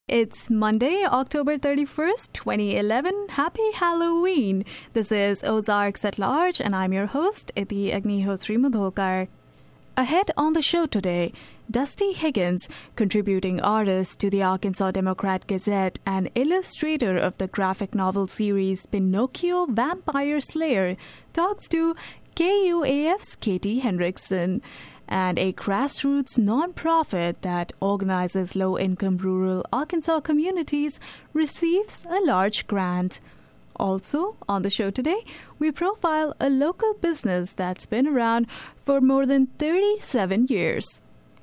It's Monday, October 31st, 2011. Happy Halloween! This is Ozarks at Large, and I'm your host, Iti Agnihotri Mudhokar. Ahead on the show today, Dusty Higgins, contributing artist to the Arkansas Democrat-Gazette and illustrator of the graphic novel series Pinocchio Vampire Slayer, talks to KUAF's Katie Hendrickson. And a grassroots nonprofit that organizes low-income rural Arkansas communities receives a large grant. Also, on the show today, we profile a local business that's been around for more than 37 years.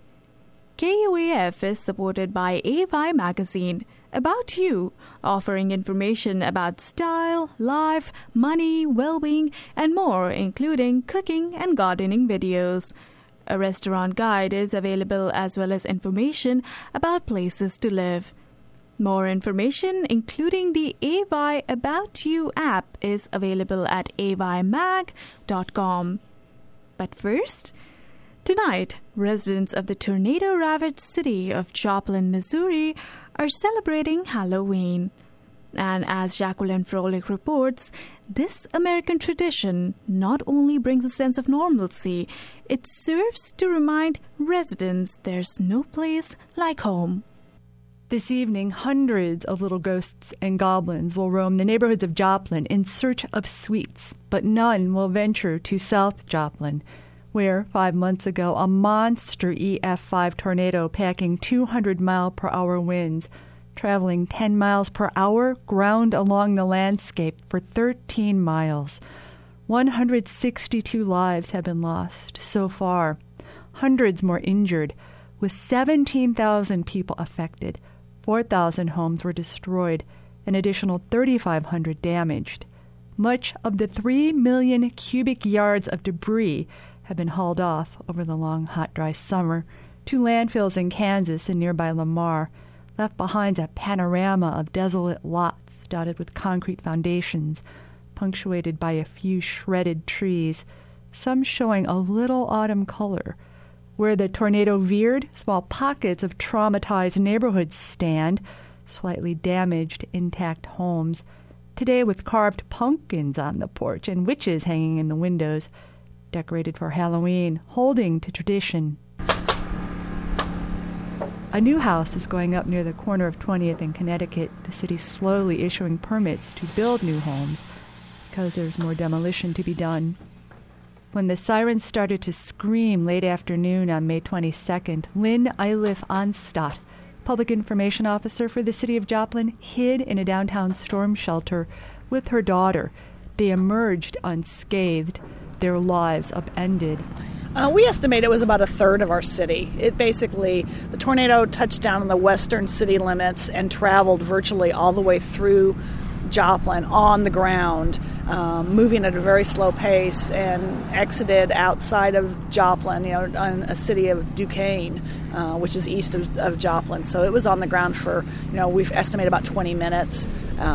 KUAF is supported by AY Magazine, About You, offering information about style, life, money, well-being, and more, including cooking and gardening videos. A restaurant guide is available as well as information about places to live. More information, including the AY About You app, is available at aymag.com. But first, tonight, residents of the tornado-ravaged city of Joplin, Missouri, are celebrating Halloween. And as Jacqueline Froelich reports, this American tradition not only brings a sense of normalcy, it serves to remind residents there's no place like home. This evening, hundreds of little ghosts and goblins will roam the neighborhoods of Joplin in search of sweets, but none will venture to South Joplin, where 5 months ago a monster EF5 tornado packing 200-mile-per-hour winds, traveling 10 miles per hour, ground along the landscape for 13 miles. 162 lives have been lost so far, hundreds more injured, with 17,000 people affected. 4,000 homes were destroyed, an additional 3,500 damaged. Much of the 3 million cubic yards of debris have been hauled off over the long, hot, dry summer to landfills in Kansas and nearby Lamar, left behind a panorama of desolate lots dotted with concrete foundations, punctuated by a few shredded trees, some showing a little autumn color. Where the tornado veered, small pockets of traumatized neighborhoods stand, slightly damaged, intact homes, today with carved pumpkins on the porch and witches hanging in the windows, decorated for Halloween, holding to tradition. A new house is going up near the corner of 20th and Connecticut, the city slowly issuing permits to build new homes because there's more demolition to be done. When the sirens started to scream late afternoon on May 22nd, Lynn Eiliff Onstadt, public information officer for the city of Joplin, hid in a downtown storm shelter with her daughter. They emerged unscathed, their lives upended. We estimate it was about a third of our city. The tornado touched down in the western city limits and traveled virtually all the way through Joplin on the ground, moving at a very slow pace, and exited outside of Joplin, in a city of Duquesne, which is east of Joplin. So it was on the ground for, we've estimated about 20 minutes.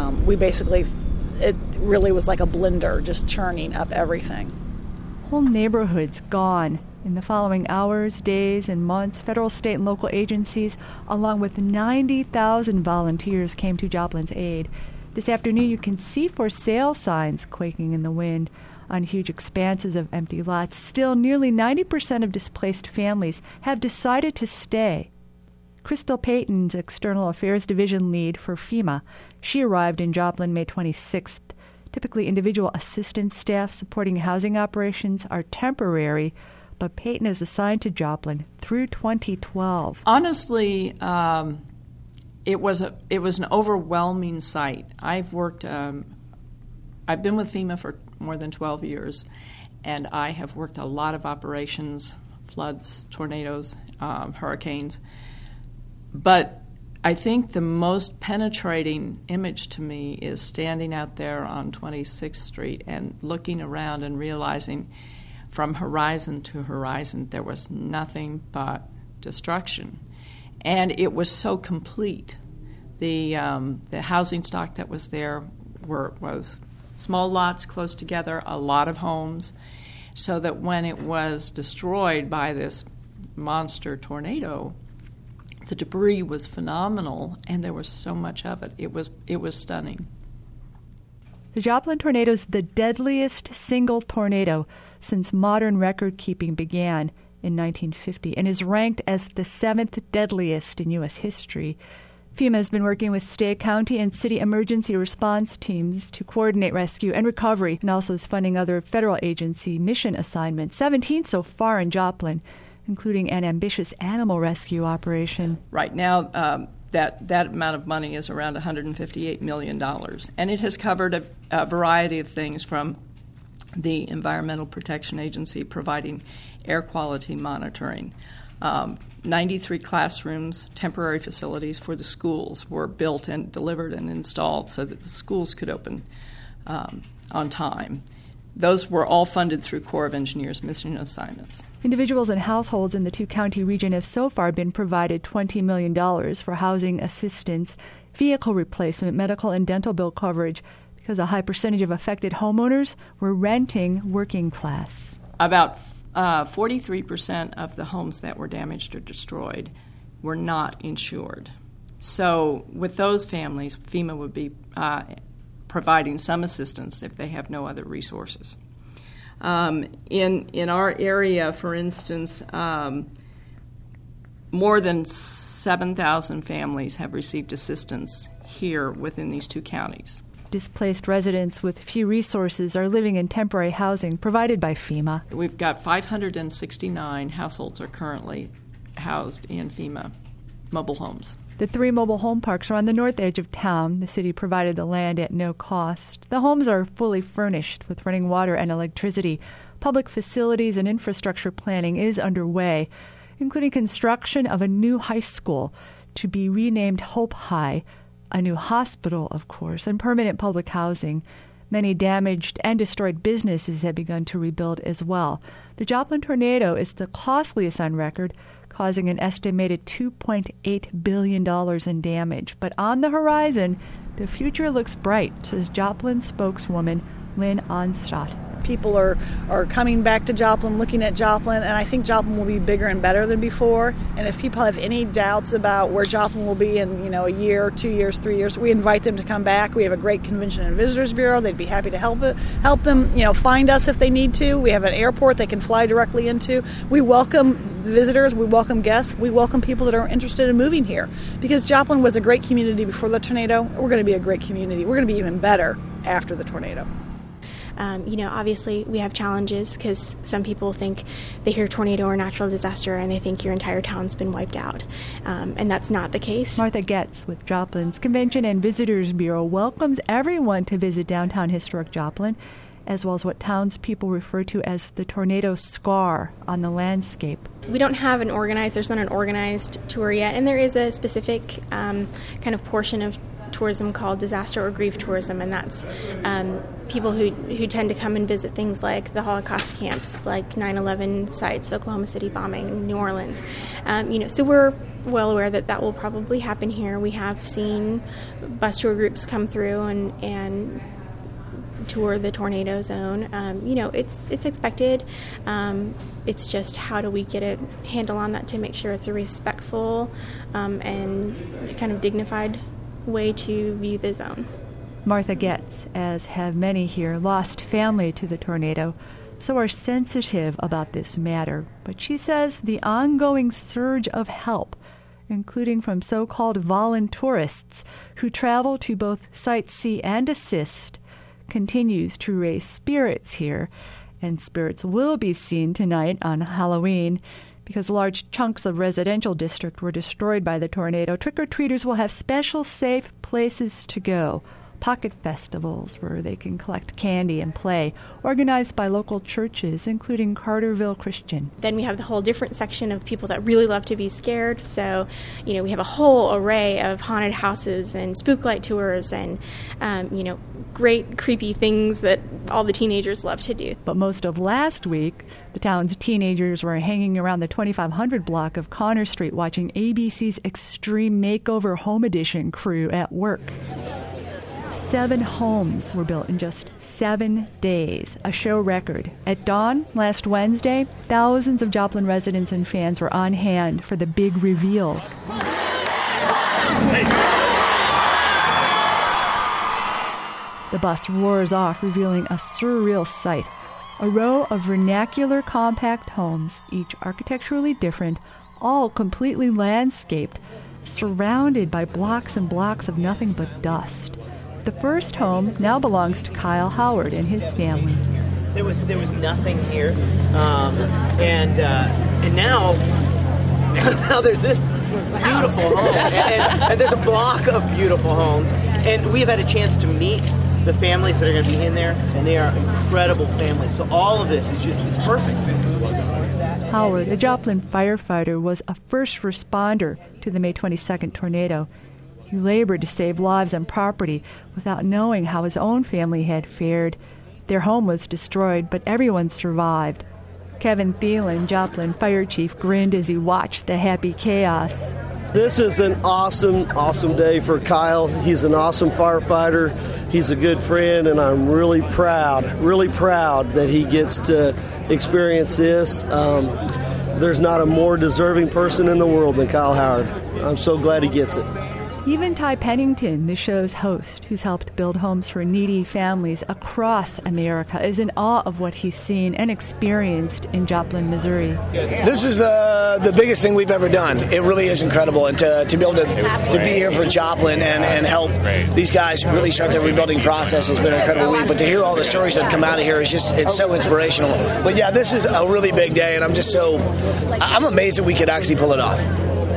It really was like a blender, just churning up everything. Whole neighborhoods gone. In the following hours, days, and months, federal, state, and local agencies, along with 90,000 volunteers, came to Joplin's aid. This afternoon, you can see for sale signs quaking in the wind on huge expanses of empty lots. Still, nearly 90% of displaced families have decided to stay. Crystal Payton's External Affairs Division lead for FEMA. She arrived in Joplin May 26th. Typically, individual assistance staff supporting housing operations are temporary, but Payton is assigned to Joplin through 2012. Honestly, it was an overwhelming sight. I've been with FEMA for more than 12 years, and I have worked a lot of operations, floods, tornadoes, hurricanes. But I think the most penetrating image to me is standing out there on 26th Street and looking around and realizing from horizon to horizon there was nothing but destruction. And it was so complete. The housing stock that was there was small lots close together, a lot of homes, so that when it was destroyed by this monster tornado, The debris was phenomenal, and there was so much of it. It was stunning. The Joplin tornado is the deadliest single tornado since modern record-keeping began in 1950 and is ranked as the 7th deadliest in U.S. history. FEMA has been working with state, county, and city emergency response teams to coordinate rescue and recovery, and also is funding other federal agency mission assignments, 17 so far in Joplin, including an ambitious animal rescue operation. Right now, that amount of money is around $158 million, and it has covered a variety of things, from the Environmental Protection Agency providing air quality monitoring. 93 classrooms, temporary facilities for the schools were built and delivered and installed so that the schools could open on time. Those were all funded through Corps of Engineers mission assignments. Individuals and households in the two-county region have so far been provided $20 million for housing assistance, vehicle replacement, medical and dental bill coverage, because a high percentage of affected homeowners were renting working class. About 43% of the homes that were damaged or destroyed were not insured. So with those families, FEMA would be providing some assistance if they have no other resources. In our area, for instance, more than 7,000 families have received assistance here within these two counties. Displaced residents with few resources are living in temporary housing provided by FEMA. We've got 569 households are currently housed in FEMA mobile homes. The 3 mobile home parks are on the north edge of town. The city provided the land at no cost. The homes are fully furnished with running water and electricity. Public facilities and infrastructure planning is underway, including construction of a new high school to be renamed Hope High, a new hospital, of course, and permanent public housing. Many damaged and destroyed businesses have begun to rebuild as well. The Joplin tornado is the costliest on record, causing an estimated $2.8 billion in damage. But on the horizon, the future looks bright, says Joplin spokeswoman Lynn Onstadt. People are coming back to Joplin, looking at Joplin, and I think Joplin will be bigger and better than before. And if people have any doubts about where Joplin will be in, a year, 2 years, 3 years, we invite them to come back. We have a great Convention and Visitors Bureau. They'd be happy to help them, find us if they need to. We have an airport they can fly directly into. We welcome visitors. We welcome guests. We welcome people that are interested in moving here. Because Joplin was a great community before the tornado. We're going to be a great community. We're going to be even better after the tornado. Obviously we have challenges because some people think they hear tornado or natural disaster and they think your entire town's been wiped out. And that's not the case. Martha Getz with Joplin's Convention and Visitors Bureau welcomes everyone to visit downtown historic Joplin, as well as what townspeople refer to as the tornado scar on the landscape. We don't have there's not an organized tour yet, and there is a specific kind of portion of tourism called disaster or grief tourism, and that's people who tend to come and visit things like the Holocaust camps, like 9/11 sites, Oklahoma City bombing, New Orleans. So we're well aware that will probably happen here. We have seen bus tour groups come through and tour the tornado zone. It's expected. It's just how do we get a handle on that to make sure it's a respectful and kind of dignified way to view the zone. Martha Getz, as have many here, lost family to the tornado, so are sensitive about this matter. But she says the ongoing surge of help, including from so-called voluntourists who travel to both sightsee and assist, continues to raise spirits here. And spirits will be seen tonight on Halloween. Because large chunks of residential district were destroyed by the tornado, trick-or-treaters will have special safe places to go. Pocket festivals where they can collect candy and play, organized by local churches, including Carterville Christian. Then we have the whole different section of people that really love to be scared. So, we have a whole array of haunted houses and spooklight tours and, great creepy things that all the teenagers love to do. But most of last week, the town's teenagers were hanging around the 2500 block of Connor Street watching ABC's Extreme Makeover Home Edition crew at work. 7 homes were built in just 7 days, a show record. At dawn last Wednesday, thousands of Joplin residents and fans were on hand for the big reveal. The bus roars off, revealing a surreal sight. A row of vernacular compact homes, each architecturally different, all completely landscaped, surrounded by blocks and blocks of nothing but dust. The first home now belongs to Kyle Howard and his family. There was nothing here, and now there's this beautiful home, and there's a block of beautiful homes, and we've had a chance to meet the families that are going to be in there, and they are incredible families. So all of this is it's perfect. Howard, a Joplin firefighter, was a first responder to the May 22nd tornado. He labored to save lives and property without knowing how his own family had fared. Their home was destroyed, but everyone survived. Kevin Thielen, Joplin fire chief, grinned as he watched the happy chaos. This is an awesome, awesome day for Kyle. He's an awesome firefighter. He's a good friend, and I'm really proud that he gets to experience this. There's not a more deserving person in the world than Kyle Howard. I'm so glad he gets it. Even Ty Pennington, the show's host, who's helped build homes for needy families across America, is in awe of what he's seen and experienced in Joplin, Missouri. This is the biggest thing we've ever done. It really is incredible, and to be able to be here for Joplin and help these guys really start their rebuilding process has been an incredible week. But to hear all the stories that come out of here is it's so inspirational. But yeah, this is a really big day, and I'm amazed that we could actually pull it off.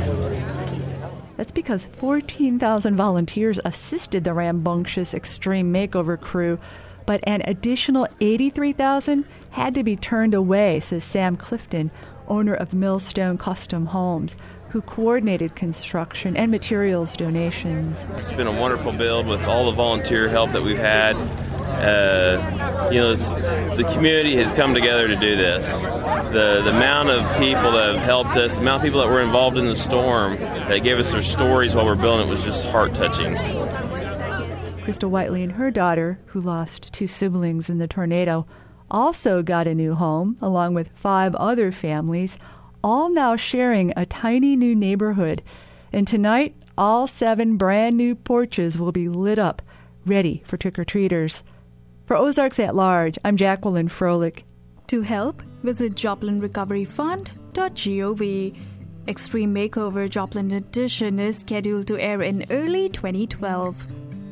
That's because 14,000 volunteers assisted the rambunctious Extreme Makeover crew, but an additional 83,000 had to be turned away, says Sam Clifton, owner of Millstone Custom Homes, who coordinated construction and materials donations. It's been a wonderful build with all the volunteer help that we've had. The community has come together to do this. The amount of people that have helped us, the amount of people that were involved in the storm, that gave us their stories while we're building it, was just heart-touching. Crystal Whiteley and her daughter, who lost 2 siblings in the tornado, also got a new home, along with 5 other families, all now sharing a tiny new neighborhood. And tonight, all 7 brand new porches will be lit up, ready for trick-or-treaters. For Ozarks at Large, I'm Jacqueline Froelich. To help, visit JoplinRecoveryFund.gov. Extreme Makeover Joplin Edition is scheduled to air in early 2012.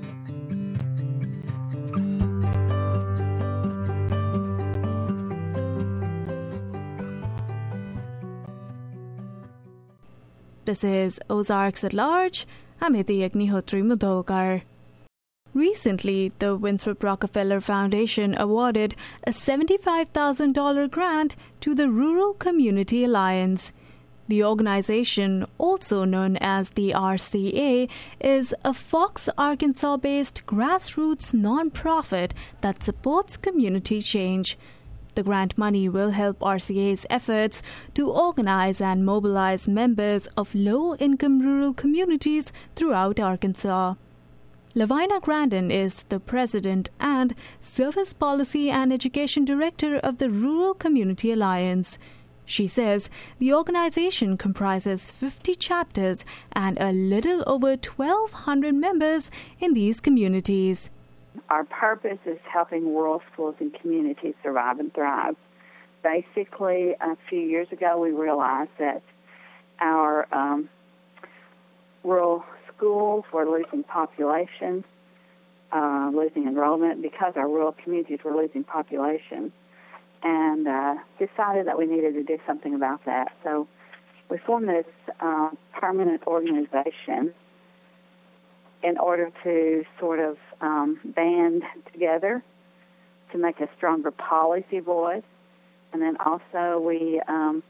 This is Ozarks at Large. I'm Iti Agnihotri Mudhokar. Recently, the Winthrop Rockefeller Foundation awarded a $75,000 grant to the Rural Community Alliance. The organization, also known as the RCA, is a Fox, Arkansas-based grassroots nonprofit that supports community change. The grant money will help RCA's efforts to organize and mobilize members of low-income rural communities throughout Arkansas. Lavina Grandin is the president and Service Policy and Education Director of the Rural Community Alliance. She says the organization comprises 50 chapters and a little over 1,200 members in these communities. Our purpose is helping rural schools and communities survive and thrive. Basically, a few years ago, we realized that our rural schools were losing population, losing enrollment because our rural communities were losing population, and decided that we needed to do something about that. So we formed this permanent organization in order to sort of band together to make a stronger policy voice. And then also we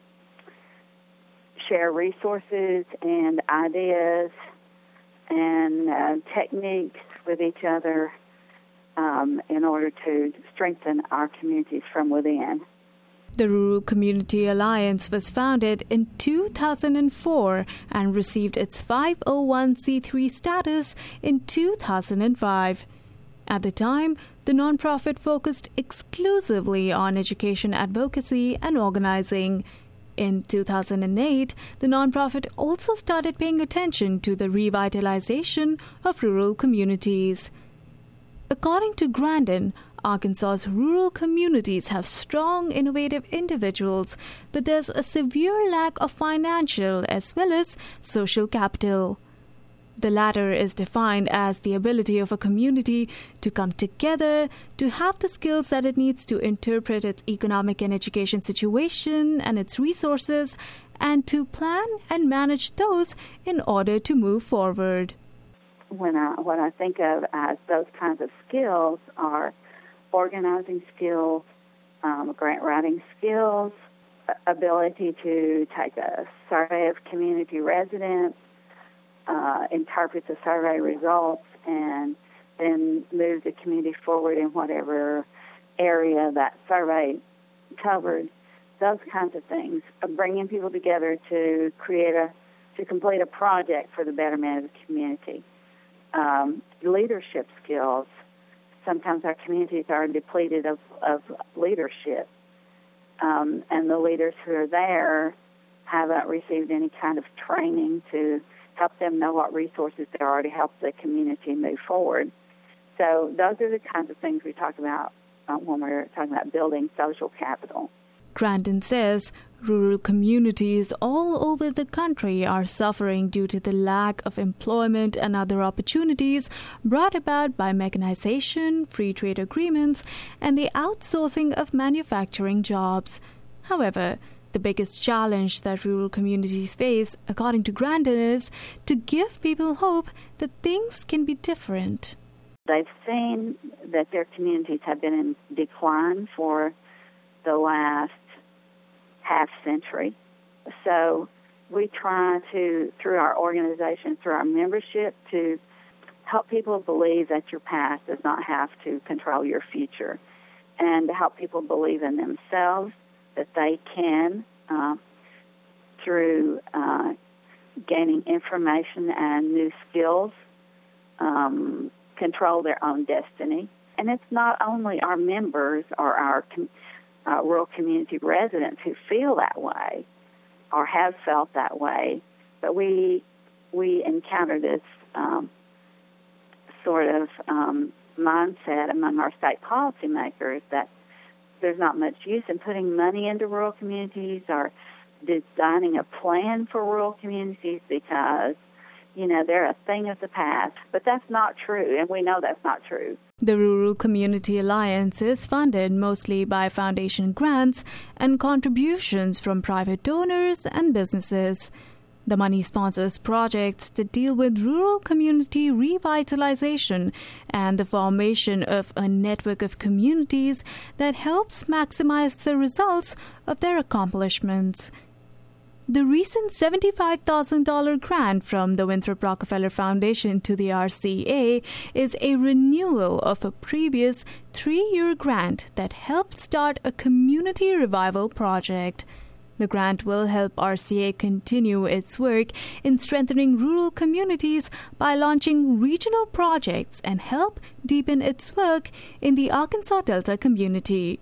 share resources and ideas and techniques with each other in order to strengthen our communities from within. The Rural Community Alliance was founded in 2004 and received its 501c3 status in 2005. At the time, the nonprofit focused exclusively on education advocacy and organizing. In 2008, the nonprofit also started paying attention to the revitalization of rural communities. According to Grandin, Arkansas's rural communities have strong, innovative individuals, but there's a severe lack of financial as well as social capital. The latter is defined as the ability of a community to come together, to have the skills that it needs to interpret its economic and education situation and its resources, and to plan and manage those in order to move forward. What I think of as those kinds of skills are organizing skills, grant writing skills, ability to take a survey of community residents, interpret the survey results, and then move the community forward in whatever area that survey covered. Those kinds of things, bringing people together to complete a project for the betterment of the community. Leadership skills. Sometimes our communities are depleted of leadership, and the leaders who are there haven't received any kind of training to help them know what resources there are to help the community move forward. So those are the kinds of things we talk about when we're talking about building social capital. Grandin says rural communities all over the country are suffering due to the lack of employment and other opportunities brought about by mechanization, free trade agreements, and the outsourcing of manufacturing jobs. However, the biggest challenge that rural communities face, according to Grandin, is to give people hope that things can be different. They've seen that their communities have been in decline for the last half-century. So we try to, through our organization, through our membership, to help people believe that your past does not have to control your future, and to help people believe in themselves, that they can, through gaining information and new skills, control their own destiny. And it's not only our members or our rural community residents who feel that way or have felt that way, but we encounter this sort of mindset among our state policymakers that there's not much use in putting money into rural communities or designing a plan for rural communities because, they're a thing of the past. But that's not true, and we know that's not true. The Rural Community Alliance is funded mostly by foundation grants and contributions from private donors and businesses. The money sponsors projects that deal with rural community revitalization and the formation of a network of communities that helps maximize the results of their accomplishments. The recent $75,000 grant from the Winthrop Rockefeller Foundation to the RCA is a renewal of a previous 3-year grant that helped start a community revival project. The grant will help RCA continue its work in strengthening rural communities by launching regional projects and help deepen its work in the Arkansas Delta community.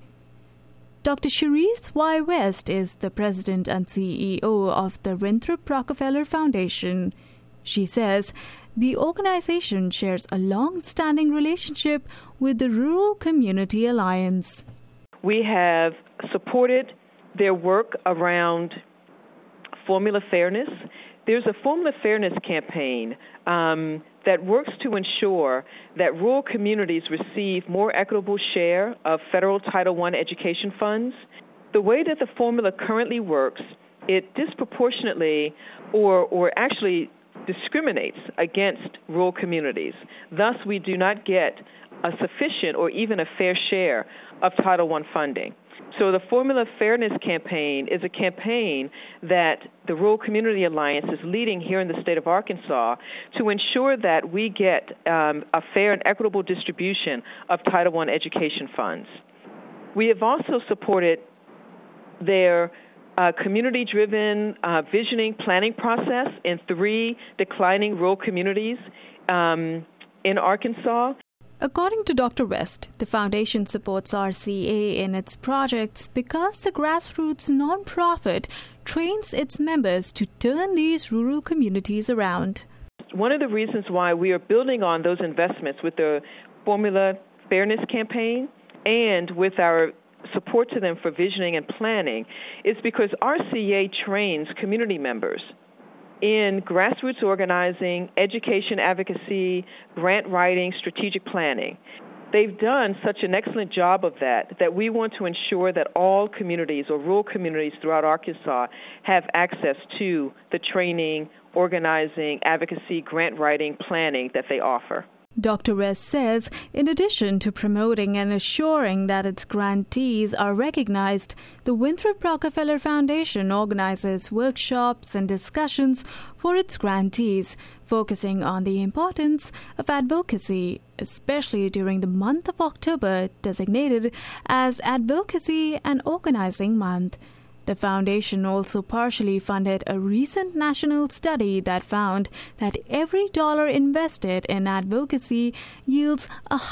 Dr. Cherise Y. West is the president and CEO of the Winthrop Rockefeller Foundation. She says the organization shares a long-standing relationship with the Rural Community Alliance. We have supported their work around formula fairness. There's a formula fairness campaign that works to ensure that rural communities receive more equitable share of federal Title I education funds. The way that the formula currently works, it disproportionately or actually discriminates against rural communities. Thus, we do not get a sufficient or even a fair share of Title I funding. So the Formula Fairness Campaign is a campaign that the Rural Community Alliance is leading here in the state of Arkansas to ensure that we get a fair and equitable distribution of Title I education funds. We have also supported their community-driven visioning planning process in 3 declining rural communities in Arkansas. According to Dr. West, the foundation supports RCA in its projects because the grassroots nonprofit trains its members to turn these rural communities around. One of the reasons why we are building on those investments with the Formula Fairness campaign and with our support to them for visioning and planning is because RCA trains community members in grassroots organizing, education advocacy, grant writing, strategic planning. They've done such an excellent job of that we want to ensure that all communities or rural communities throughout Arkansas have access to the training, organizing, advocacy, grant writing, planning that they offer. Dr. West says, in addition to promoting and assuring that its grantees are recognized, the Winthrop Rockefeller Foundation organizes workshops and discussions for its grantees, focusing on the importance of advocacy, especially during the month of October, designated as Advocacy and Organizing Month. The foundation also partially funded a recent national study that found that every dollar invested in advocacy yields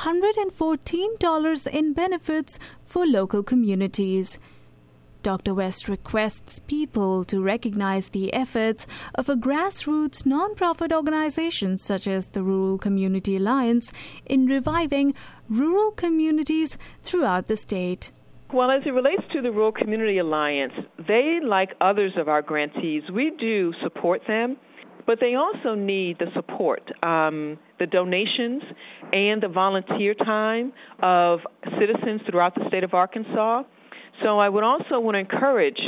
$114 in benefits for local communities. Dr. West requests people to recognize the efforts of a grassroots nonprofit organization such as the Rural Community Alliance in reviving rural communities throughout the state. Well, as it relates to the Rural Community Alliance, they, like others of our grantees, we do support them, but they also need the support, the donations and the volunteer time of citizens throughout the state of Arkansas. So I would also want to encourage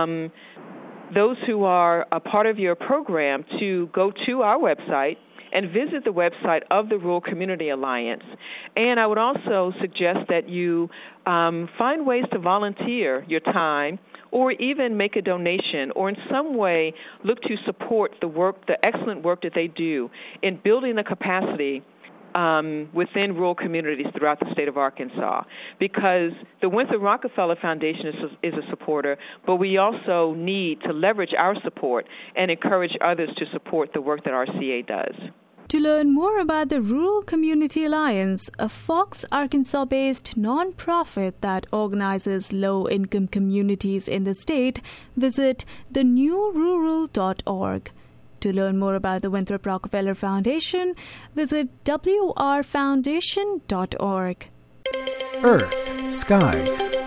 those who are a part of your program to go to our website and visit the website of the Rural Community Alliance. And I would also suggest that you find ways to volunteer your time or even make a donation or in some way look to support the excellent work that they do in building the capacity within rural communities throughout the state of Arkansas, because the Winthrop Rockefeller Foundation is a supporter, but we also need to leverage our support and encourage others to support the work that RCA does. To learn more about the Rural Community Alliance, a Fox, Arkansas-based nonprofit that organizes low-income communities in the state, visit thenewrural.org. To learn more about the Winthrop Rockefeller Foundation, visit wrfoundation.org. Earth, Sky.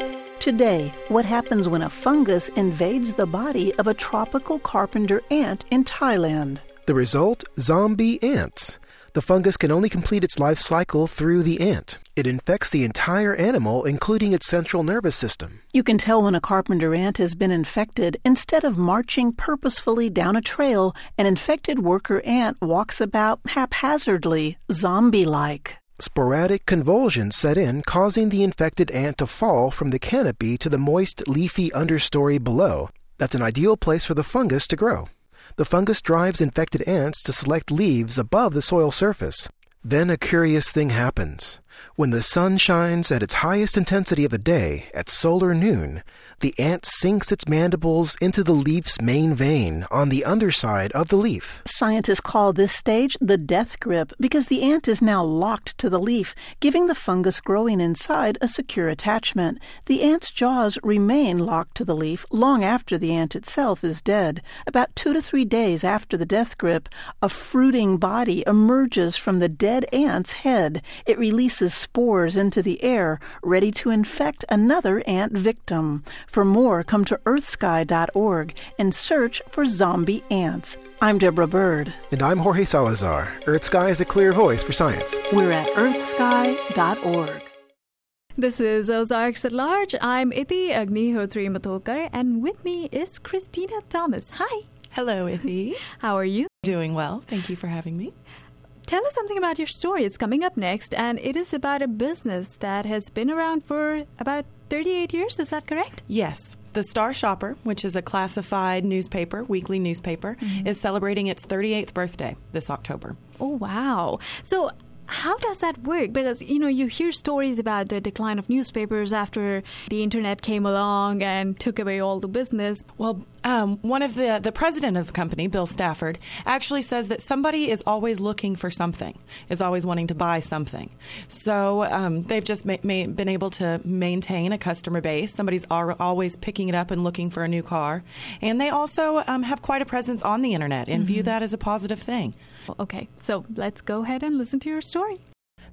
Today, what happens when a fungus invades the body of a tropical carpenter ant in Thailand? The result, zombie ants. The fungus can only complete its life cycle through the ant. It infects the entire animal, including its central nervous system. You can tell when a carpenter ant has been infected. Instead of marching purposefully down a trail, an infected worker ant walks about haphazardly, zombie-like. Sporadic convulsions set in, causing the infected ant to fall from the canopy to the moist, leafy understory below. That's an ideal place for the fungus to grow. The fungus drives infected ants to select leaves above the soil surface. Then a curious thing happens. When the sun shines at its highest intensity of the day, at solar noon, the ant sinks its mandibles into the leaf's main vein on the underside of the leaf. Scientists call this stage the death grip because the ant is now locked to the leaf, giving the fungus growing inside a secure attachment. The ant's jaws remain locked to the leaf long after the ant itself is dead. About 2 to 3 days after the death grip, a fruiting body emerges from the dead ant's head. It releases spores into the air, ready to infect another ant victim. For more, come to earthsky.org and search for zombie ants. I'm Deborah Bird. And I'm Jorge Salazar. Earth Sky is a clear voice for science. We're at earthsky.org. This is Ozarks at Large. I'm Iti Agnihotri Matolkar, and with me is Christina Thomas. Hi. Hello, Iti. How are you? Doing well. Thank you for having me. Tell us something about your story. It's coming up next, and it is about a business that has been around for about 38 years. Is that correct? Yes. The Star Shopper, which is a classified newspaper, weekly newspaper, is celebrating its 38th birthday this October. Oh, wow. So how does that work? Because, you hear stories about the decline of newspapers after the internet came along and took away all the business. Well, one of the president of the company, Bill Stafford, actually says that somebody is always looking for something, is always wanting to buy something. So they've just been able to maintain a customer base. Somebody's always picking it up and looking for a new car. And they also have quite a presence on the internet and view that as a positive thing. Okay, so let's go ahead and listen to your story.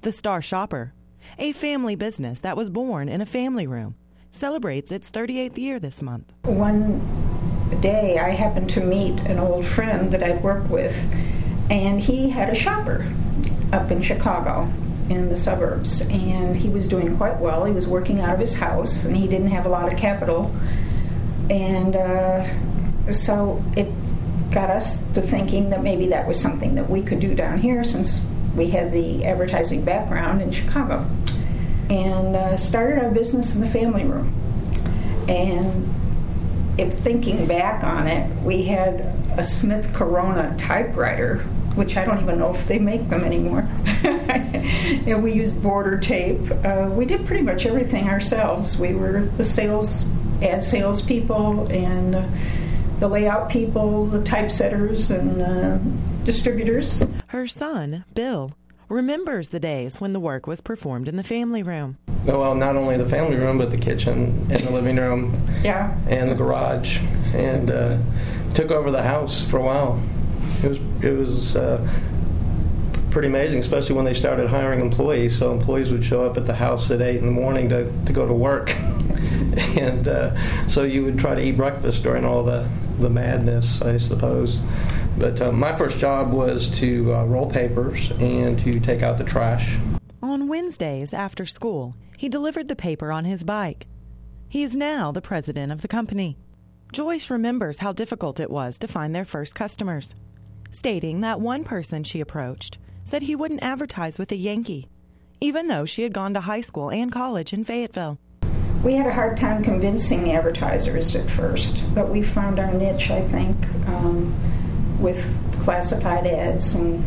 The Star Shopper, a family business that was born in a family room, celebrates its 38th year this month. One day I happened to meet an old friend that I'd worked with, and he had a shopper up in Chicago in the suburbs, and he was doing quite well. He was working out of his house, and he didn't have a lot of capital, and so it got us to thinking that maybe that was something that we could do down here, since we had the advertising background in Chicago, and started our business in the family room. And if thinking back on it, we had a Smith Corona typewriter, which I don't even know if they make them anymore. And we used border tape. We did pretty much everything ourselves. We were the ad sales people, and the layout people, the typesetters, and distributors. Her son, Bill, remembers the days when the work was performed in the family room. Well, not only the family room, but the kitchen and the living room, and the garage, and took over the house for a while. It was pretty amazing, especially when they started hiring employees. So employees would show up at the house at 8 in the morning to go to work, and so you would try to eat breakfast during all the madness, I suppose. But my first job was to roll papers and to take out the trash. On Wednesdays after school, he delivered the paper on his bike. He is now the president of the company. Joyce remembers how difficult it was to find their first customers, stating that one person she approached said he wouldn't advertise with a Yankee, even though she had gone to high school and college in Fayetteville. We had a hard time convincing advertisers at first, but we found our niche, I think, with classified ads, and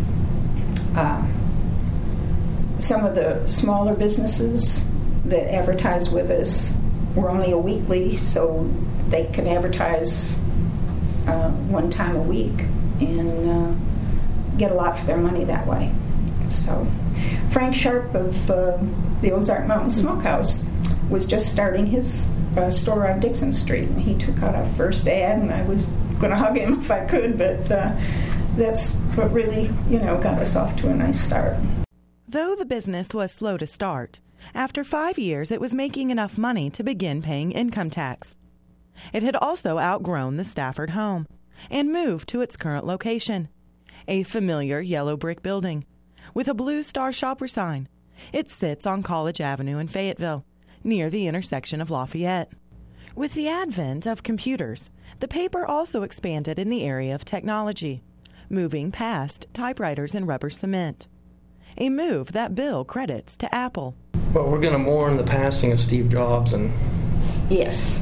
some of the smaller businesses that advertise with us were only a weekly, so they can advertise one time a week and get a lot for their money that way. So Frank Sharp of the Ozark Mountain Smokehouse was just starting his store on Dixon Street, and he took out our first ad, and I was going to hug him if I could, but that's what really, got us off to a nice start. Though the business was slow to start, after 5 years it was making enough money to begin paying income tax. It had also outgrown the Stafford home and moved to its current location, a familiar yellow brick building with a blue Star Shopper sign. It sits on College Avenue in Fayetteville, near the intersection of Lafayette. With the advent of computers, the paper also expanded in the area of technology, moving past typewriters and rubber cement, a move that Bill credits to Apple. Well, we're going to mourn the passing of Steve Jobs and his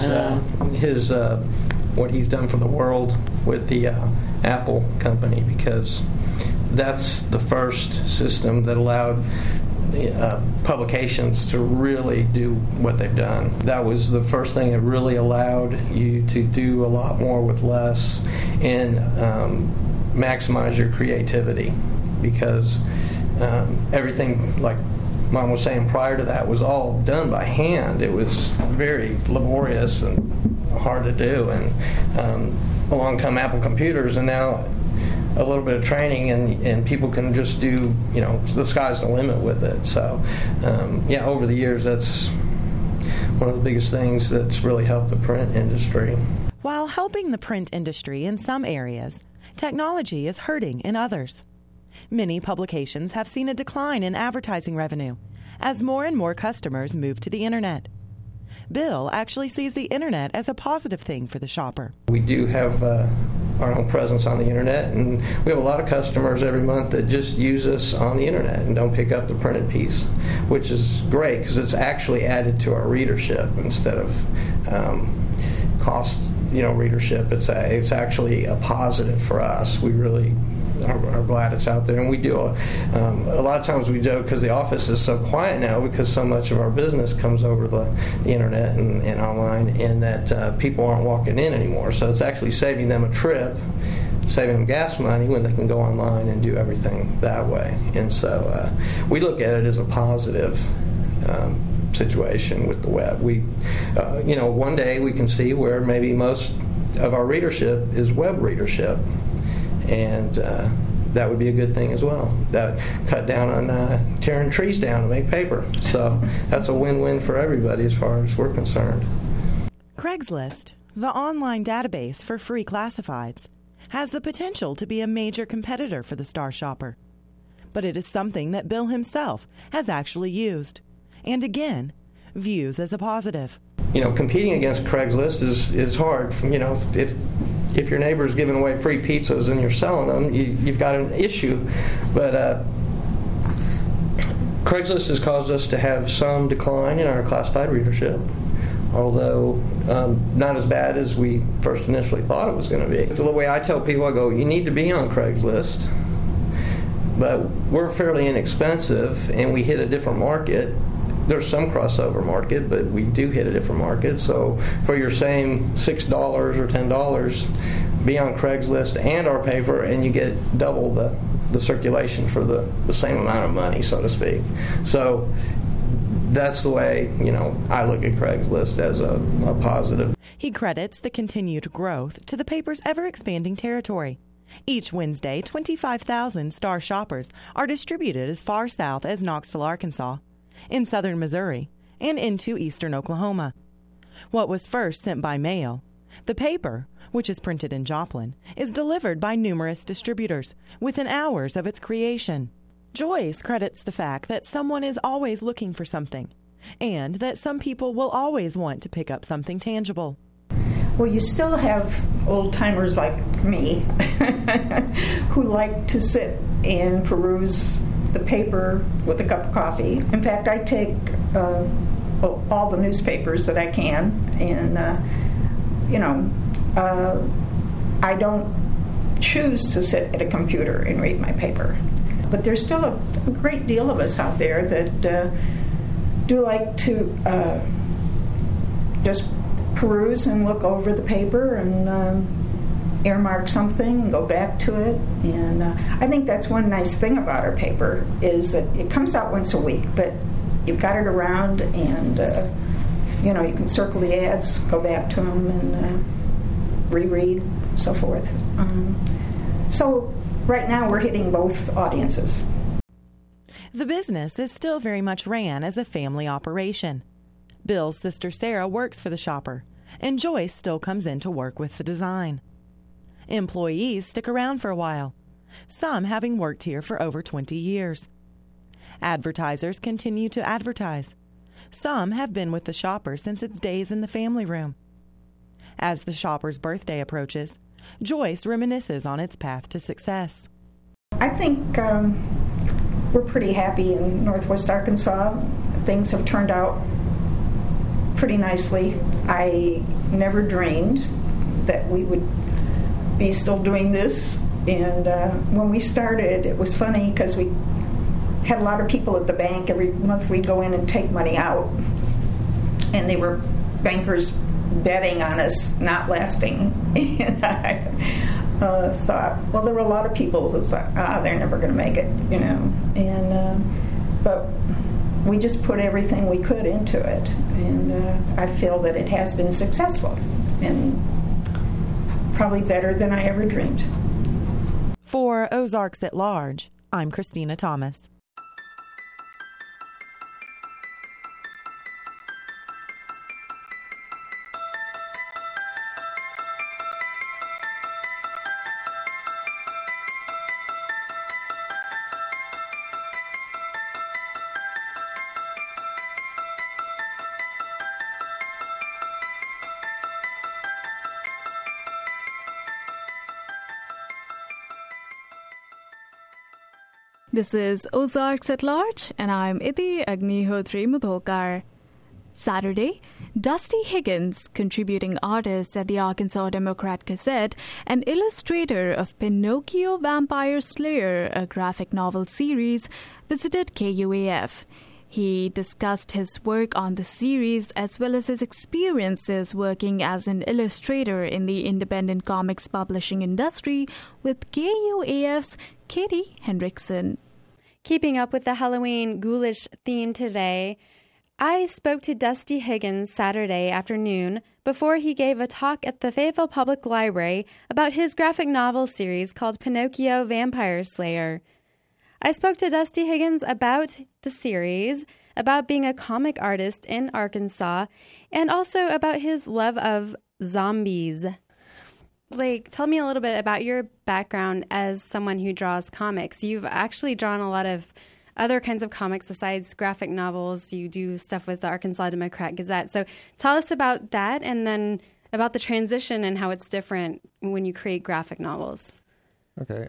what he's done for the world with the Apple company, because that's the first system that allowed publications to really do what they've done. That was the first thing that really allowed you to do a lot more with less and maximize your creativity, because everything, like Mom was saying prior to that, was all done by hand. It was very laborious and hard to do, and along come Apple computers, and now a little bit of training and people can just do, the sky's the limit with it. So over the years, that's one of the biggest things that's really helped the print industry. While helping the print industry in some areas, technology is hurting in others. Many publications have seen a decline in advertising revenue as more and more customers move to the internet. Bill actually sees the internet as a positive thing for the shopper. We do have our own presence on the internet, and we have a lot of customers every month that just use us on the internet and don't pick up the printed piece, which is great because it's actually added to our readership instead of cost readership. It's actually a positive for us. We really are glad it's out there, and we do a lot of times we joke because the office is so quiet now because so much of our business comes over the internet and online, and that people aren't walking in anymore, so it's actually saving them a trip, saving them gas money when they can go online and do everything that way. And so we look at it as a positive situation with the web. We one day we can see where maybe most of our readership is web readership, and that would be a good thing as well. That would cut down on tearing trees down to make paper. So that's a win-win for everybody as far as we're concerned. Craigslist, the online database for free classifieds, has the potential to be a major competitor for the Star Shopper. But it is something that Bill himself has actually used, and again, views as a positive. Competing against Craigslist is hard. If your neighbor's giving away free pizzas and you're selling them, you've got an issue. But Craigslist has caused us to have some decline in our classified readership, although not as bad as we first initially thought it was going to be. The way I tell people, I go, you need to be on Craigslist, but we're fairly inexpensive and we hit a different market. There's some crossover market, but we do hit a different market. So for your same $6 or $10, be on Craigslist and our paper, and you get double the circulation for the same amount of money, so to speak. So that's the way, I look at Craigslist as a positive. He credits the continued growth to the paper's ever-expanding territory. Each Wednesday, 25,000 Star Shoppers are distributed as far south as Knoxville, Arkansas, in southern Missouri, and into eastern Oklahoma. What was first sent by mail, the paper, which is printed in Joplin, is delivered by numerous distributors within hours of its creation. Joyce credits the fact that someone is always looking for something, and that some people will always want to pick up something tangible. Well, you still have old-timers like me who like to sit and peruse the paper with a cup of coffee. In fact, I take all the newspapers that I can, and I don't choose to sit at a computer and read my paper. But there's still a great deal of us out there that do like to just peruse and look over the paper and earmark something and go back to it. And I think that's one nice thing about our paper is that it comes out once a week, but you've got it around, and you can circle the ads, go back to them, and reread, so forth. So right now we're hitting both audiences. The business is still very much ran as a family operation. Bill's sister Sarah works for the Shopper, and Joyce still comes in to work with the design. Employees stick around for a while, some having worked here for over 20 years. Advertisers continue to advertise. Some have been with the Shopper since its days in the family room. As the Shopper's birthday approaches, Joyce reminisces on its path to success. I think we're pretty happy in Northwest Arkansas. Things have turned out pretty nicely. I never dreamed that we would be still doing this, and when we started, it was funny because we had a lot of people at the bank. Every month we'd go in and take money out, and they were bankers betting on us not lasting. And I thought, well, there were a lot of people who thought, they're never going to make it, and but we just put everything we could into it, and I feel that it has been successful and probably better than I ever dreamed. For Ozarks at Large, I'm Christina Thomas. This is Ozarks at Large, and I'm Iti Agnihotri Mudhokar. Saturday, Dusty Higgins, contributing artist at the Arkansas Democrat Gazette and illustrator of Pinocchio Vampire Slayer, a graphic novel series, visited KUAF. He discussed his work on the series as well as his experiences working as an illustrator in the independent comics publishing industry with KUAF's Katie Hendrickson. Keeping up with the Halloween ghoulish theme today, I spoke to Dusty Higgins Saturday afternoon before he gave a talk at the Fayetteville Public Library about his graphic novel series called Pinocchio Vampire Slayer. I spoke to Dusty Higgins about the series, about being a comic artist in Arkansas, and also about his love of zombies. Blake, tell me a little bit about your background as someone who draws comics. You've actually drawn a lot of other kinds of comics besides graphic novels. You do stuff with the Arkansas Democrat Gazette. So tell us about that, and then about the transition and how it's different when you create graphic novels. Okay.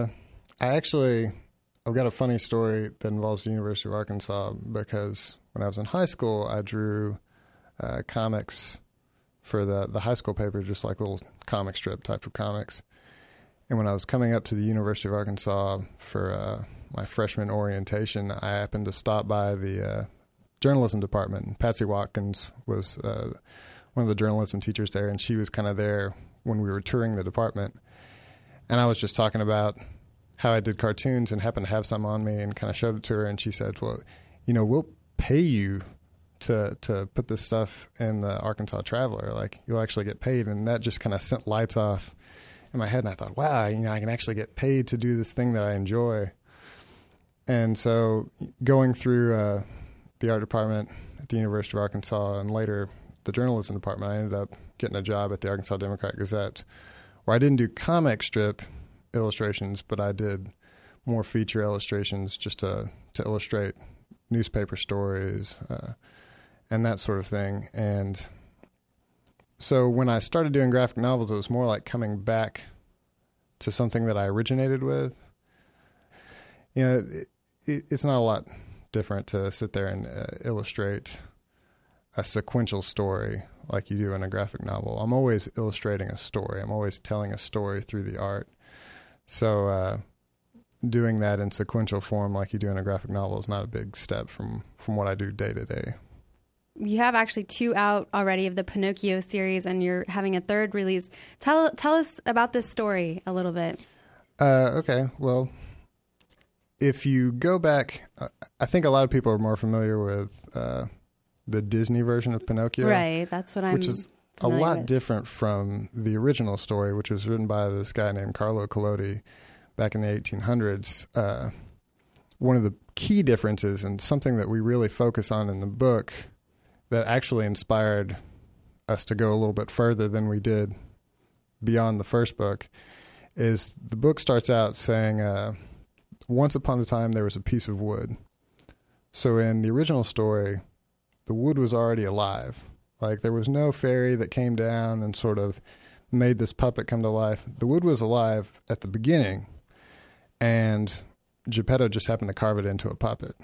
I've got a funny story that involves the University of Arkansas, because when I was in high school, I drew comics for the high school paper, just like little comic strip type of comics. And when I was coming up to the University of Arkansas for my freshman orientation, I happened to stop by the journalism department. Patsy Watkins was one of the journalism teachers there, and she was kind of there when we were touring the department. And I was just talking about how I did cartoons and happened to have some on me, and kind of showed it to her, and she said, well, we'll pay you to put this stuff in the Arkansas Traveler. Like, you'll actually get paid. And that just kind of sent lights off in my head, and I thought, wow, I can actually get paid to do this thing that I enjoy. And so going through the art department at the University of Arkansas, and later the journalism department, I ended up getting a job at the Arkansas Democrat Gazette, where I didn't do comic strip illustrations, but I did more feature illustrations just to illustrate newspaper stories and that sort of thing. And so when I started doing graphic novels, it was more like coming back to something that I originated with. It's not a lot different to sit there and illustrate a sequential story like you do in a graphic novel. I'm always illustrating a story. I'm always telling a story through the art. So doing that in sequential form like you do in a graphic novel is not a big step from what I do day to day. You have actually 2 out already of the Pinocchio series, and you're having a 3rd release. Tell us about this story a little bit. Okay, well, if you go back, I think a lot of people are more familiar with the Disney version of Pinocchio. Right, that's what I'm Which is a lot different from the original story, which was written by this guy named Carlo Collodi back in the 1800s. One of the key differences, and something that we really focus on in the book that actually inspired us to go a little bit further than we did beyond the first book, is the book starts out saying, once upon a time there was a piece of wood. So in the original story, the wood was already alive. Like, there was no fairy that came down and sort of made this puppet come to life. The wood was alive at the beginning, and Geppetto just happened to carve it into a puppet.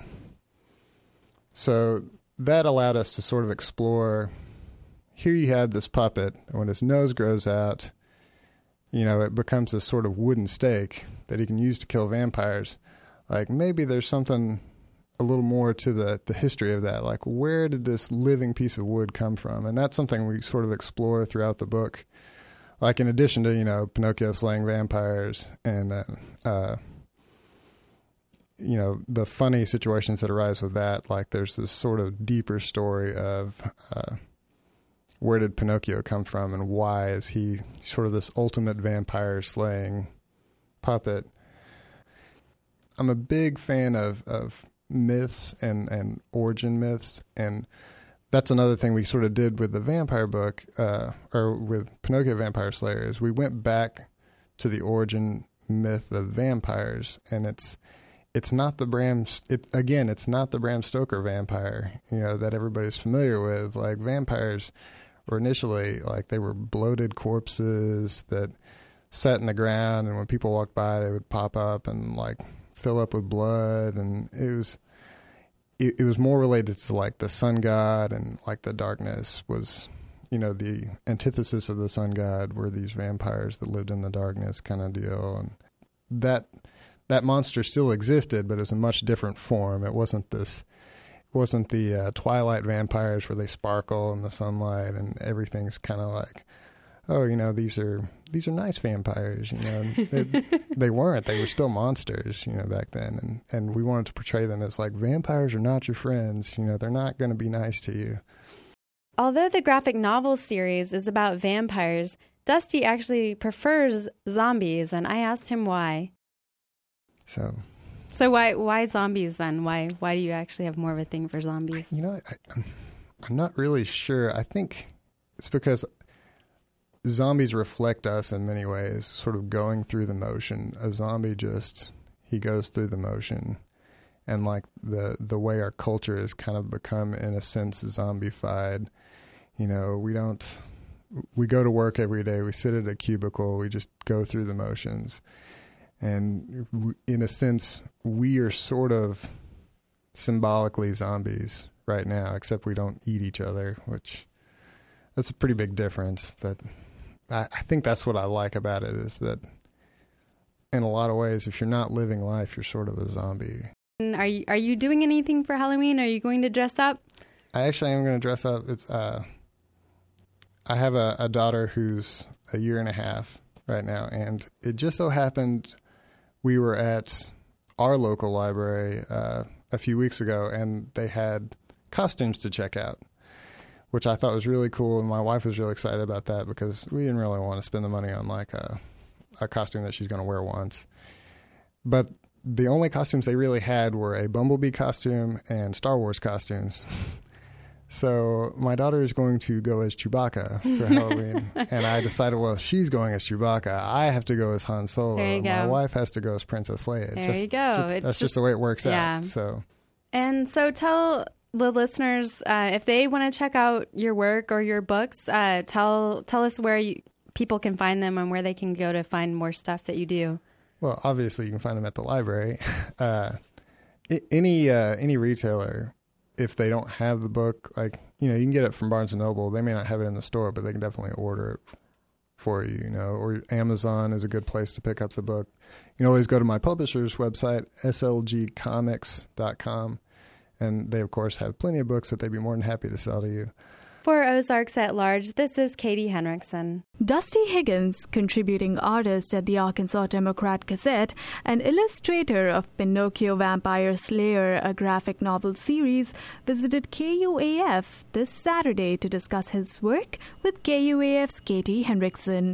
So that allowed us to sort of explore, here you had this puppet, and when his nose grows out, it becomes this sort of wooden stake that he can use to kill vampires. Like, maybe there's something a little more to the history of that. Like, where did this living piece of wood come from? And that's something we sort of explore throughout the book. Like, in addition to, Pinocchio slaying vampires and, the funny situations that arise with that, like, there's this sort of deeper story of where did Pinocchio come from, and why is he sort of this ultimate vampire slaying puppet. I'm a big fan of myths and origin myths, and that's another thing we sort of did with the vampire book, or with Pinocchio Vampire Slayer, is we went back to the origin myth of vampires, and it's not the it's not the Bram Stoker vampire, that everybody's familiar with. Like, vampires were initially, like, they were bloated corpses that sat in the ground, and when people walked by, they would pop up and, like, fill up with blood, and it was more related to, like, the sun god, and, like, the darkness was, the antithesis of the sun god were these vampires that lived in the darkness kind of deal. And that monster still existed, but it was a much different form. It wasn't the Twilight vampires where they sparkle in the sunlight and everything's kind of like, oh, these are nice vampires. They weren't. They were still monsters, back then. And we wanted to portray them as like, vampires are not your friends. They're not going to be nice to you. Although the graphic novel series is about vampires, Dusty actually prefers zombies, and I asked him why. So why zombies then? Why do you actually have more of a thing for zombies? You know, I'm not really sure. I think it's because zombies reflect us in many ways, sort of going through the motion. A zombie he goes through the motion. And like the way our culture has kind of become, in a sense, zombified. You know, we go to work every day, we sit at a cubicle, we just go through the motions. And in a sense, we are sort of symbolically zombies right now, except we don't eat each other, which that's a pretty big difference. But I think that's what I like about it, is that in a lot of ways, if you're not living life, you're sort of a zombie. Are you doing anything for Halloween? Are you going to dress up? I actually am going to dress up. It's I have a daughter who's a year and a half right now, and it just so happened we were at our local library a few weeks ago, and they had costumes to check out, which I thought was really cool, and my wife was really excited about that because we didn't really want to spend the money on like a costume that she's going to wear once. But the only costumes they really had were a Bumblebee costume and Star Wars costumes. So my daughter is going to go as Chewbacca for Halloween. And I decided, well, she's going as Chewbacca. I have to go as Han Solo. There you go. My wife has to go as Princess Leia. There you go. That's just the way it works out. And so tell the listeners, if they want to check out your work or your books, tell us where people can find them and where they can go to find more stuff that you do. Well, obviously, you can find them at the library. Any retailer, if they don't have the book, you can get it from Barnes & Noble. They may not have it in the store, but they can definitely order it for you, Or Amazon is a good place to pick up the book. You can always go to my publisher's website, slgcomics.com, and they, of course, have plenty of books that they'd be more than happy to sell to you. For Ozarks at Large, this is Katie Henriksen. Dusty Higgins, contributing artist at the Arkansas Democrat-Gazette and illustrator of Pinocchio Vampire Slayer, a graphic novel series, visited KUAF this Saturday to discuss his work with KUAF's Katie Henriksen.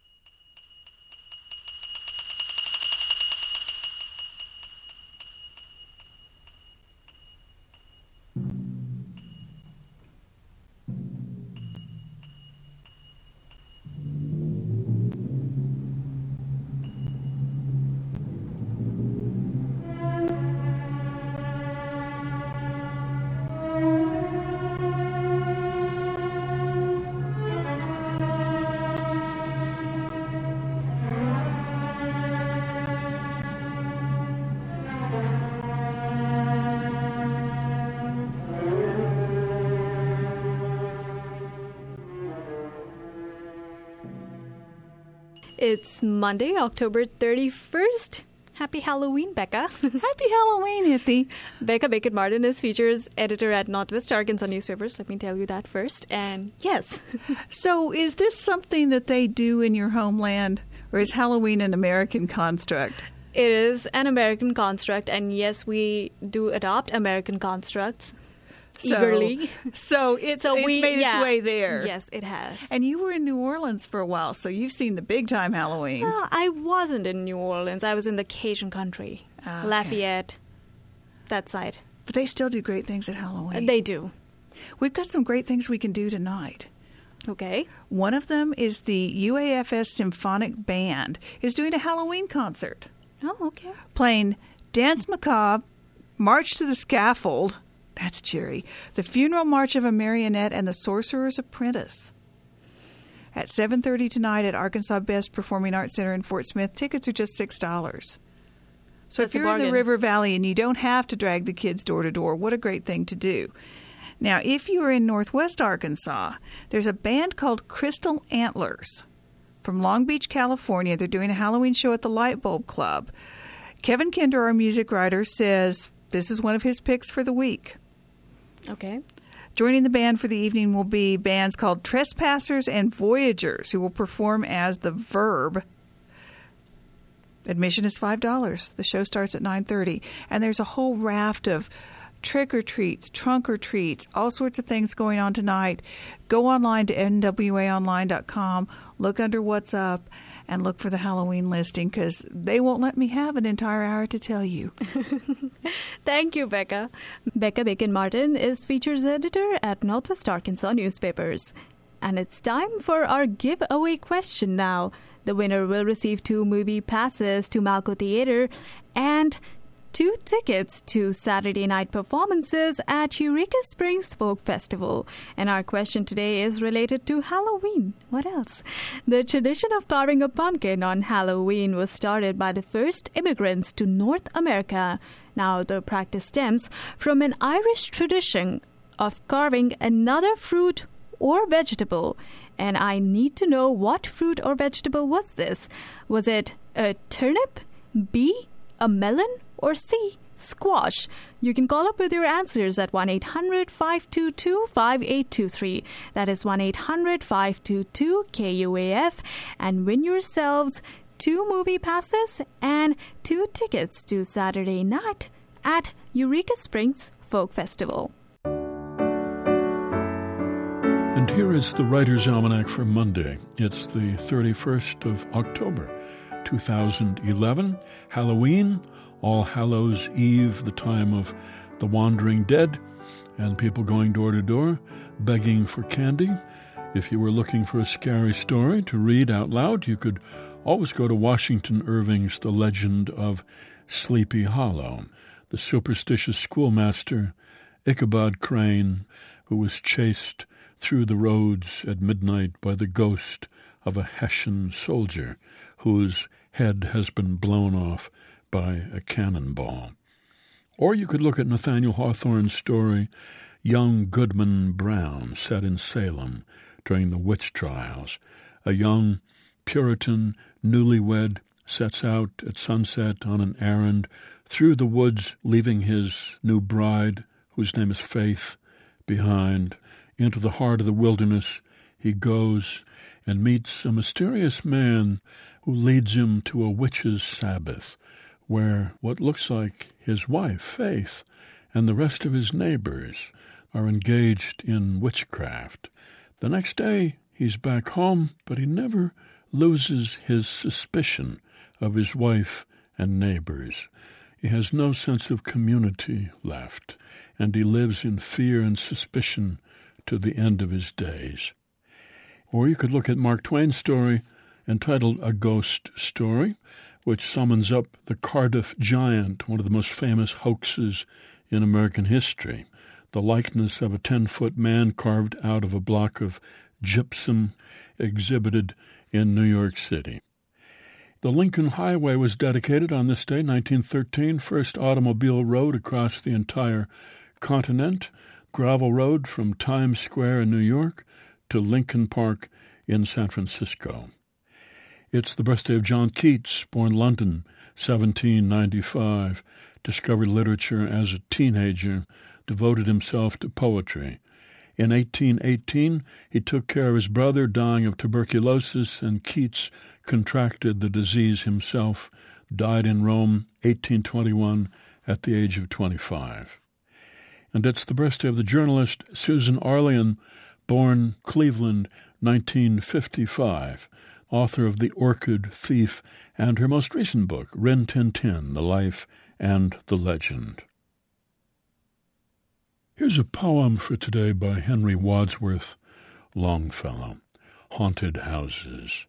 It's Monday, October 31st. Happy Halloween, Becca. Happy Halloween, Ithy. Becca Bacon-Martin is features editor at Northwest Arkansas Newspapers. Let me tell you that first. And yes. So is this something that they do in your homeland, or is Halloween an American construct? It is an American construct, and yes, we do adopt American constructs. Eagerly. So it's made its way there. Yes, it has. And you were in New Orleans for a while, so you've seen the big-time Halloweens. Well, I wasn't in New Orleans. I was in the Cajun country, okay. Lafayette, that side. But they still do great things at Halloween. They do. We've got some great things we can do tonight. Okay. One of them is the UAFS Symphonic Band is doing a Halloween concert. Oh, okay. Playing Dance Macabre, March to the Scaffold, that's cheery, The Funeral March of a Marionette, and The Sorcerer's Apprentice. At 7:30 tonight at Arkansas Best Performing Arts Center in Fort Smith, tickets are just $6. So if you're in the River Valley and you don't have to drag the kids door to door, what a great thing to do. Now, if you are in Northwest Arkansas, there's a band called Crystal Antlers from Long Beach, California. They're doing a Halloween show at the Light Bulb Club. Kevin Kinder, our music writer, says this is one of his picks for the week. Okay. Joining the band for the evening will be bands called Trespassers and Voyagers, who will perform as The Verb. Admission is $5. The show starts at 9:30. And there's a whole raft of trick-or-treats, trunk-or-treats, all sorts of things going on tonight. Go online to nwaonline.com, look under What's Up, and look for the Halloween listing, because they won't let me have an entire hour to tell you. Thank you, Becca. Becca Bacon-Martin is features editor at Northwest Arkansas Newspapers. And it's time for our giveaway question now. The winner will receive 2 movie passes to Malco Theater and 2 tickets to Saturday night performances at Eureka Springs Folk Festival. And our question today is related to Halloween. What else? The tradition of carving a pumpkin on Halloween was started by the first immigrants to North America. Now, the practice stems from an Irish tradition of carving another fruit or vegetable. And I need to know, what fruit or vegetable was this? Was it a turnip, B, a melon, or C, squash? You can call up with your answers at 1-800-522-5823. That is 1-800-522-KUAF, and win yourselves 2 movie passes and 2 tickets to Saturday night at Eureka Springs Folk Festival. And here is the Writer's Almanac for Monday. It's the 31st of October, 2011, Halloween, All Hallows Eve, the time of the wandering dead, and people going door to door, begging for candy. If you were looking for a scary story to read out loud, you could always go to Washington Irving's The Legend of Sleepy Hollow. The superstitious schoolmaster, Ichabod Crane, who was chased through the roads at midnight by the ghost of a Hessian soldier whose head has been blown off by a cannonball. Or you could look at Nathaniel Hawthorne's story, Young Goodman Brown, set in Salem during the witch trials. A young Puritan newlywed sets out at sunset on an errand through the woods, leaving his new bride, whose name is Faith, behind. Into the heart of the wilderness he goes and meets a mysterious man who leads him to a witch's Sabbath, where what looks like his wife, Faith, and the rest of his neighbors are engaged in witchcraft. The next day he's back home, but he never loses his suspicion of his wife and neighbors. He has no sense of community left, and he lives in fear and suspicion to the end of his days. Or you could look at Mark Twain's story entitled A Ghost Story, which summons up the Cardiff Giant, one of the most famous hoaxes in American history, the likeness of a 10-foot man carved out of a block of gypsum exhibited in New York City. The Lincoln Highway was dedicated on this day, 1913, first automobile road across the entire continent, gravel road from Times Square in New York to Lincoln Park in San Francisco. It's the birthday of John Keats, born London, 1795, discovered literature as a teenager, devoted himself to poetry. In 1818, he took care of his brother dying of tuberculosis, and Keats contracted the disease himself, died in Rome, 1821, at the age of 25. And it's the birthday of the journalist Susan Arleon, born Cleveland, 1955, author of The Orchid Thief and her most recent book, Rin Tin Tin, The Life and the Legend. Here's a poem for today by Henry Wadsworth Longfellow, Haunted Houses.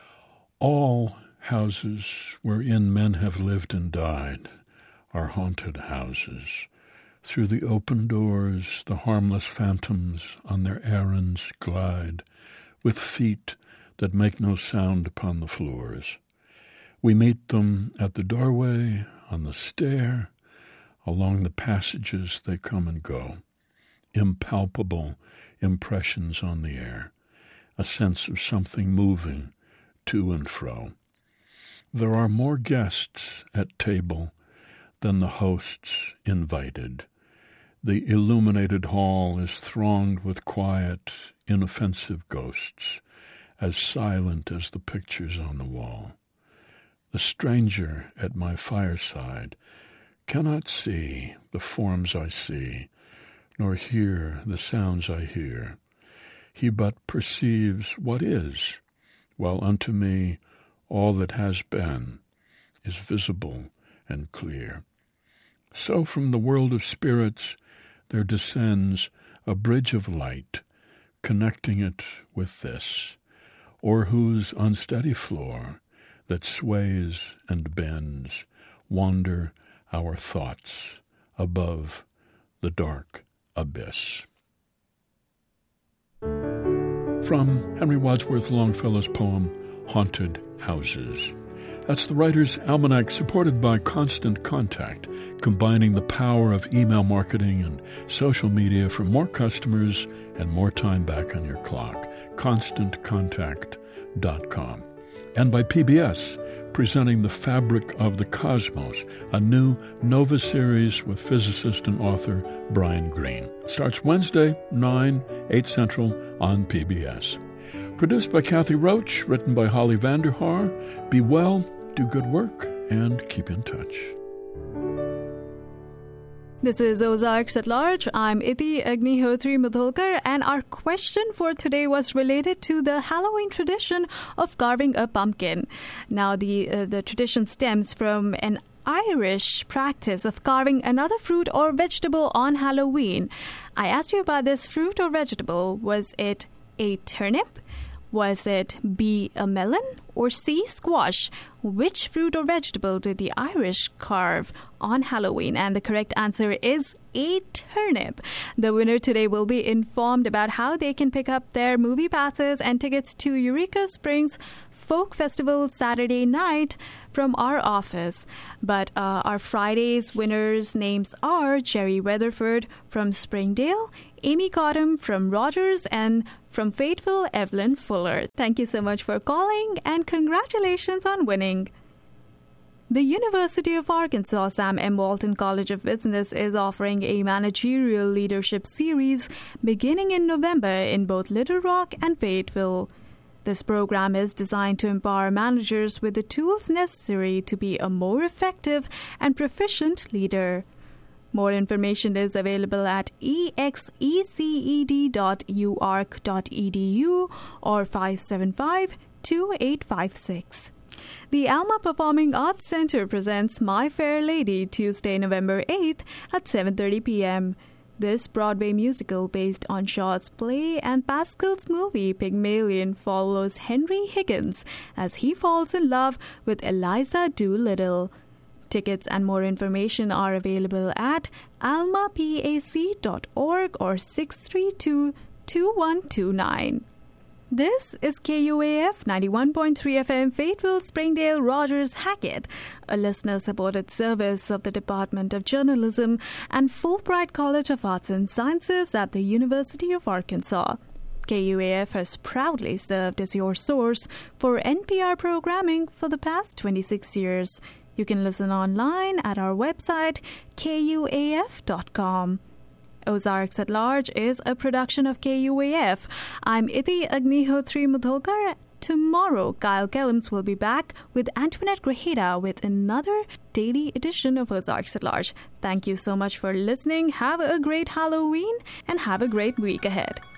All houses wherein men have lived and died are haunted houses. Through the open doors the harmless phantoms on their errands glide, with feet that make no sound upon the floors. We meet them at the doorway, on the stair, along the passages they come and go. Impalpable impressions on the air, a sense of something moving to and fro. There are more guests at table than the hosts invited. The illuminated hall is thronged with quiet, inoffensive ghosts, as silent as the pictures on the wall. The stranger at my fireside cannot see the forms I see, nor hear the sounds I hear. He but perceives what is, while unto me all that has been is visible and clear. So from the world of spirits there descends a bridge of light, connecting it with this, o'er whose unsteady floor that sways and bends wander our thoughts above the dark abyss. From Henry Wadsworth Longfellow's poem, Haunted Houses. That's the Writer's Almanac, supported by Constant Contact, combining the power of email marketing and social media for more customers and more time back on your clock. ConstantContact.com. And by PBS, presenting The Fabric of the Cosmos, a new Nova series with physicist and author Brian Greene. Starts Wednesday, 9, 8 Central on PBS. Produced by Kathy Roach, written by Holly Vanderhaar. Be well, do good work, and keep in touch. This is Ozarks at Large. I'm Iti Agnihotri Mudholkar, and our question for today was related to the Halloween tradition of carving a pumpkin. Now, the tradition stems from an Irish practice of carving another fruit or vegetable on Halloween. I asked you about this fruit or vegetable. Was it A, turnip? Was it B, a melon? Or C, squash? Which fruit or vegetable did the Irish carve on Halloween? And the correct answer is A, turnip. The winner today will be informed about how they can pick up their movie passes and tickets to Eureka Springs Folk Festival Saturday night from our office. But our Friday's winners' names are Jerry Weatherford from Springdale, Amy Cottam from Rogers, and from Fayetteville, Evelyn Fuller. Thank you so much for calling, and congratulations on winning. The University of Arkansas Sam M. Walton College of Business is offering a managerial leadership series beginning in November in both Little Rock and Fayetteville. This program is designed to empower managers with the tools necessary to be a more effective and proficient leader. More information is available at execed.uark.edu or 575-2856. The Alma Performing Arts Center presents My Fair Lady Tuesday, November 8th at 7:30 p.m. This Broadway musical, based on Shaw's play and Pascal's movie Pygmalion, follows Henry Higgins as he falls in love with Eliza Doolittle. Tickets and more information are available at almapac.org or 632-2129. This is KUAF 91.3 FM, Fayetteville, Springdale, Rogers, Hackett, a listener-supported service of the Department of Journalism and Fulbright College of Arts and Sciences at the University of Arkansas. KUAF has proudly served as your source for NPR programming for the past 26 years. You can listen online at our website, kuaf.com. Ozarks at Large is a production of KUAF. I'm Iti Agnihotri Mudholkar. Tomorrow, Kyle Kellums will be back with Antoinette Grajeda with another daily edition of Ozarks at Large. Thank you so much for listening. Have a great Halloween and have a great week ahead.